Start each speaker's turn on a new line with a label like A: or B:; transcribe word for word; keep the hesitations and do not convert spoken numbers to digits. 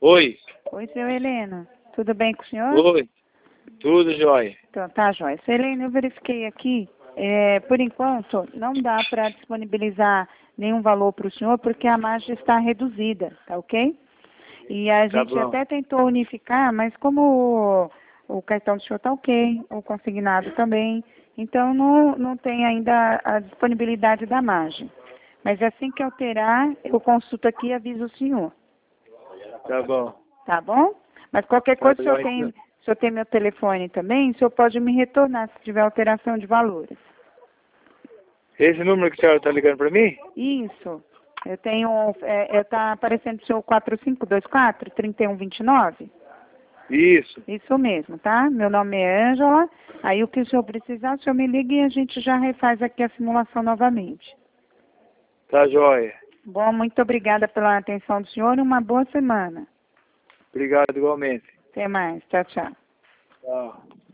A: Oi.
B: Oi, seu Heleno. Tudo bem com o senhor?
A: Oi. Tudo jóia.
B: Então, tá, jóia. Seu Heleno, eu verifiquei aqui. É, por enquanto, não dá para disponibilizar nenhum valor para o senhor, porque a margem está reduzida, tá ok? E a
A: Tá
B: gente
A: bom.
B: até tentou unificar, mas como o, o cartão do senhor está ok, o consignado também, então não, não tem ainda a disponibilidade da margem. Mas assim que alterar, eu consulto aqui e aviso o senhor.
A: Tá bom.
B: Tá bom? Mas qualquer
A: Tá
B: coisa, o senhor
A: jóia,
B: tem,
A: então.
B: o senhor tem meu telefone também, o senhor pode me retornar se tiver alteração de valores.
A: Esse número que a senhora tá ligando pra mim?
B: Isso. Eu tenho, é, está aparecendo o senhor quatro cinco dois quatro, três um dois nove?
A: Isso.
B: Isso mesmo, tá? Meu nome é Ângela. Aí o que o senhor precisar, o senhor me liga e a gente já refaz aqui a simulação novamente.
A: Tá jóia.
B: Bom, muito obrigada pela atenção do senhor e uma boa semana.
A: Obrigado igualmente.
B: Até mais. Tchau, tchau.
A: Tchau.